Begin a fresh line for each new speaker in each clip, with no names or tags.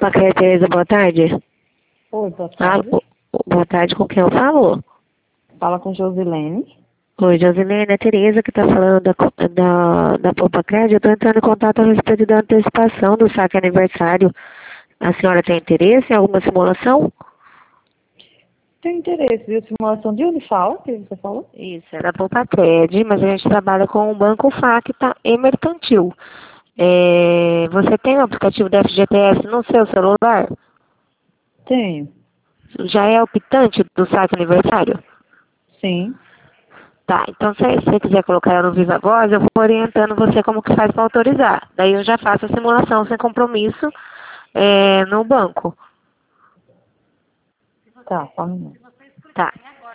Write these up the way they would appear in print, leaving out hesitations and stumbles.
Maria Tereza, boa tarde.
Oi, boa tarde.
Boa tarde, com quem eu falo?
Fala com Josilene.
Oi, Josilene, é a Tereza que está falando da Poupa Crédito. Eu estou entrando em contato a respeito da antecipação do saque aniversário. A senhora tem interesse em alguma simulação?
Tem interesse, viu? Simulação de onde fala, que você falou?
Isso, é da Poupa Crédito, mas a gente trabalha com o Banco Facta e Mercantil. Você tem o aplicativo da FGTS no seu celular?
Tenho.
Já é optante do saque aniversário?
Sim.
Tá, então se você quiser colocar ela no Viva Voz, eu vou orientando você como que faz para autorizar. Daí eu já faço a simulação sem compromisso no banco.
Tá, só um minuto.
Tá.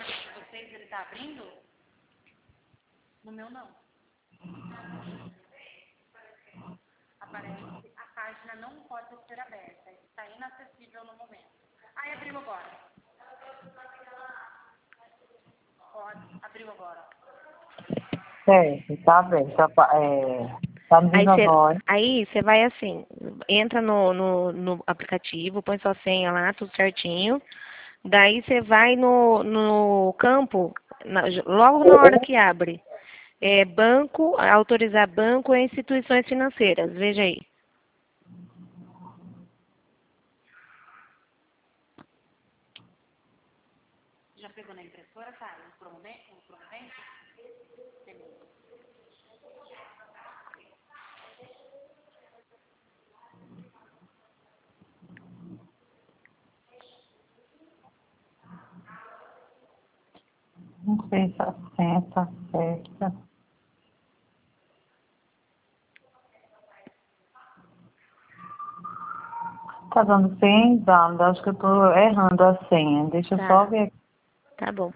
Certo, tá bem. Tá no Viva Voz.
Aí você vai assim, entra no aplicativo, põe sua senha lá, tudo certinho. Daí você vai no campo, logo na hora que abre. Banco, autorizar banco e instituições financeiras. Veja aí.
Não sei se a senha tá certa. Tá dando senha inválida. Acho que eu tô errando a senha. Deixa eu só ver aqui.
Tá bom.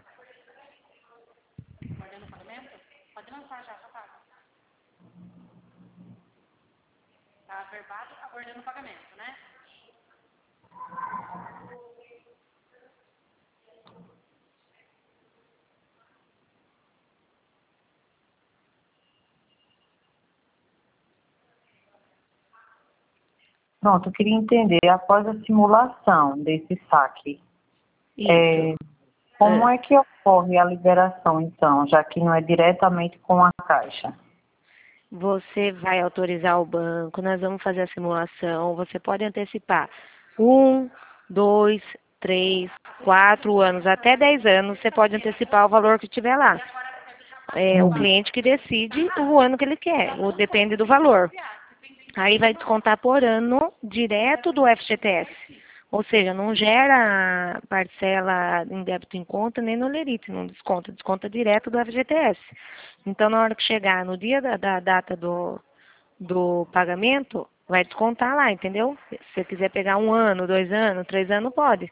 Pronto, eu queria entender, após a simulação desse saque,
Isso.
como é que ocorre a liberação, então, já que não é diretamente com a Caixa?
Você vai autorizar o banco, nós vamos fazer a simulação. Você pode antecipar 1, 2, 3, 4 anos, até 10 anos, você pode antecipar o valor que tiver lá. É o cliente que decide o ano que ele quer, ou depende do valor. Aí vai descontar por ano direto do FGTS. Ou seja, não gera parcela em débito em conta nem no Lerite, não desconta, desconta direto do FGTS. Então, na hora que chegar no dia da data do pagamento, vai descontar lá, entendeu? Se você quiser pegar 1 ano, 2 anos, 3 anos, pode.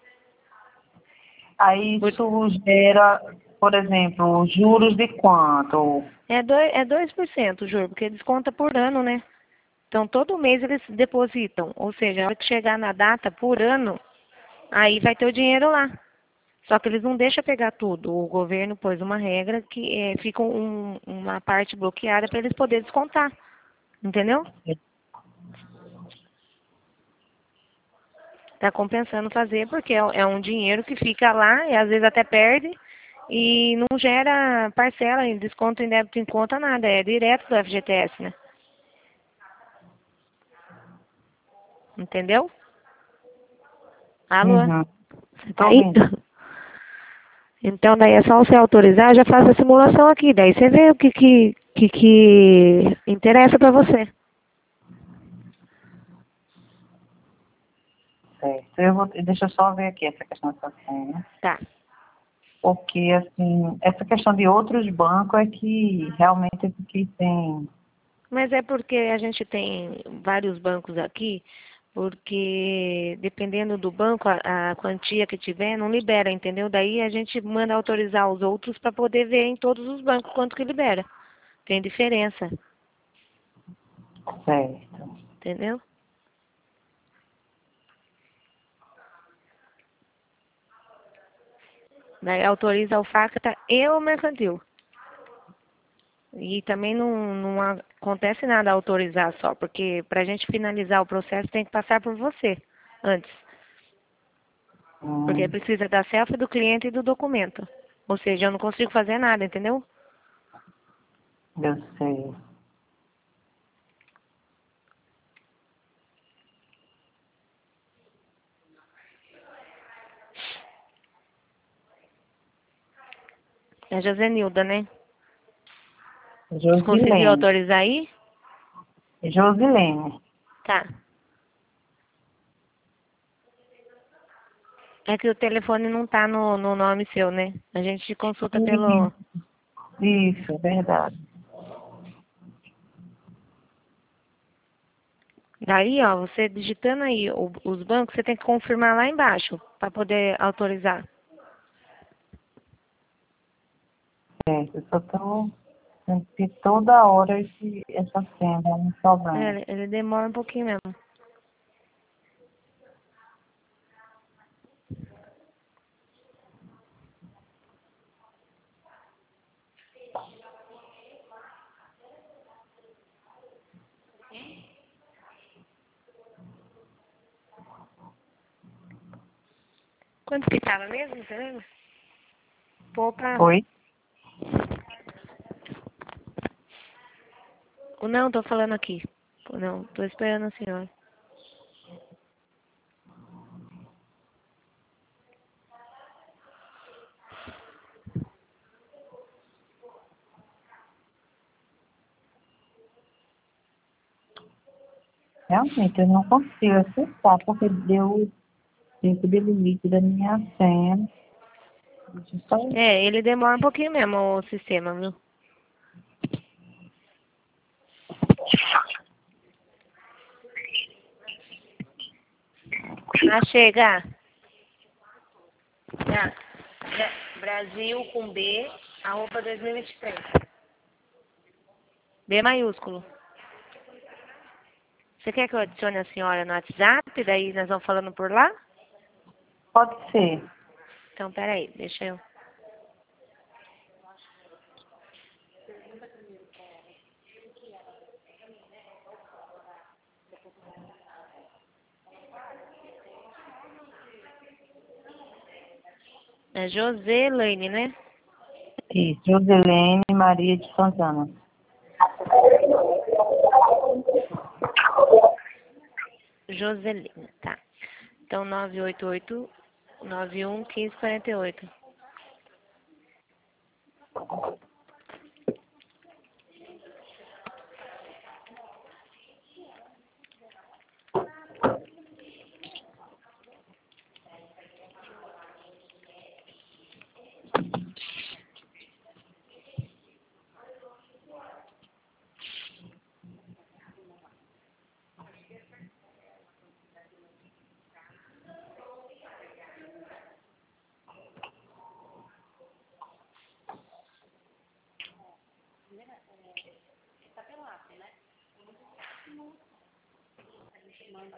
Aí isso gera, por exemplo, juros de quanto?
É 2% o juro, porque desconta por ano, né? Então, todo mês eles depositam. Ou seja, a hora que chegar na data por ano, aí vai ter o dinheiro lá. Só que eles não deixam pegar tudo. O governo pôs uma regra que fica uma parte bloqueada para eles poderem descontar. Entendeu? Está compensando fazer porque é um dinheiro que fica lá e às vezes até perde e não gera parcela, em desconto em débito em conta, nada. É direto do FGTS, né? Entendeu? Alô?
Uhum.
Você tá
Tô
aí?
ouvindo.
Então, daí é só você autorizar, já faço a simulação aqui. Daí você vê o que interessa para você.
Certo. Deixa eu só ver aqui essa questão dessa senha.
Tá.
Porque, assim, essa questão de outros bancos é que realmente é que tem.
Mas é porque a gente tem vários bancos aqui, porque dependendo do banco, a quantia que tiver, não libera, entendeu? Daí a gente manda autorizar os outros para poder ver em todos os bancos quanto que libera. Tem diferença,
Certo.
entendeu? Daí autoriza o FACTA e o mercantil. E também não acontece nada autorizar só, porque para a gente finalizar o processo tem que passar por você. antes. Porque
Hum,
precisa da selfie do cliente e do documento. Ou seja, eu não consigo fazer nada, entendeu?
eu sei.
É Josenilda, né? Conseguiu
Josilene.
autorizar aí?
Josilene.
Tá. É que o telefone não tá no nome seu, né? A gente consulta pelo...
Isso, é verdade.
Daí, ó, você digitando aí os bancos, você tem que confirmar lá embaixo para poder autorizar.
Certo, eu só estou toda hora essa cena, um problema.
É, ele demora um pouquinho mesmo. Quanto que tava mesmo, você lembra? Poupa...
Oi?
Não, tô falando aqui. Não, tô esperando a senhora.
Realmente, eu não consigo acessar, porque deu o tempo de limite da minha senha. Deixa eu só...
É, ele demora um pouquinho mesmo, o sistema, viu? Ah, chega. Já. Brasil com B, arroba 2023. B maiúsculo. Você quer que eu adicione a senhora no WhatsApp? Daí nós vamos falando por lá?
Pode ser.
Então, peraí, deixa eu... É Joselane, né?
Isso, Josilene Maria de Santana.
Joselina, tá. Então, 988-91-1548.